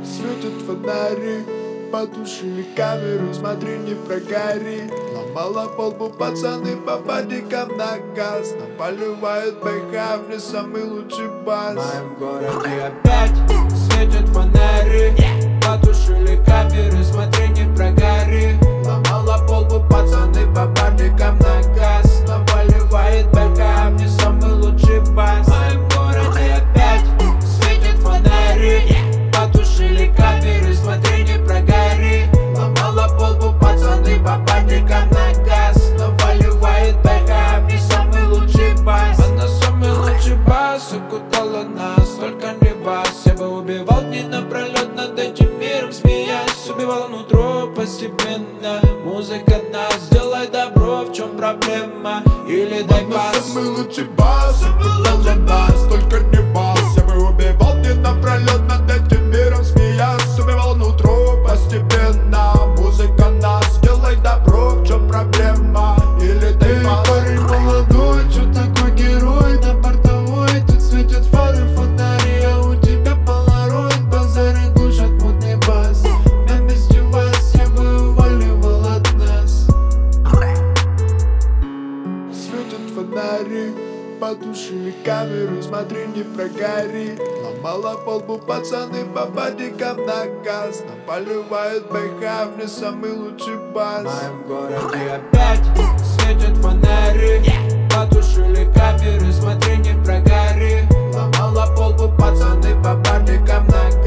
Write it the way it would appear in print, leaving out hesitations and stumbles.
Светят фонари, потушили камеру, смотри, не прогори. Ломала полбу пацаны по бодикам на газ. Нам поливают БХ, в ней самый лучший бас. В моем городе опять светят фонари, потушили камеры, смотри, не прогори. Ломала полбу пацаны по бодикам на газ. Нам поливает БХ, в ней самый лучший бас. В моем городе опять светят фонари, потушили камеры, смотри, не прогори. Ломала полбу пацаны по бодикам на газ. Нам поливает БХ, в ней самый лучший бас. Она самый лучший бас, укутала нас, только не вас. Я бы убивал дни напролет над этим миром, смеясь. Убивал нутро постепенно. Музыка нас, сделай добро, в чем проблема? Или дай пас. Самый лучший бас, укутала нас, только не вас. Я бы убивал дни напролет над этим миром, смеясь. Убивал нутро постепенно. Музыка нас, сделай добро, в чем проблема? Или дай пас. Парень молодой, чё такой герой на бортовой? Тут светят фары, фонари, а у тебя полароид. Базары глушат модный бас. На месте вас я бы уваливал от нас. Светят фонари, потушили камеру, смотри, не прогори. Ломала полбу пацаны по бодикам на газ. Нам поливают БХ, в ней самый лучший бас. В моем городе опять светят фонари, потушили камеры, смотри, не прогори. Ломала полбу пацаны по бодикам на газ.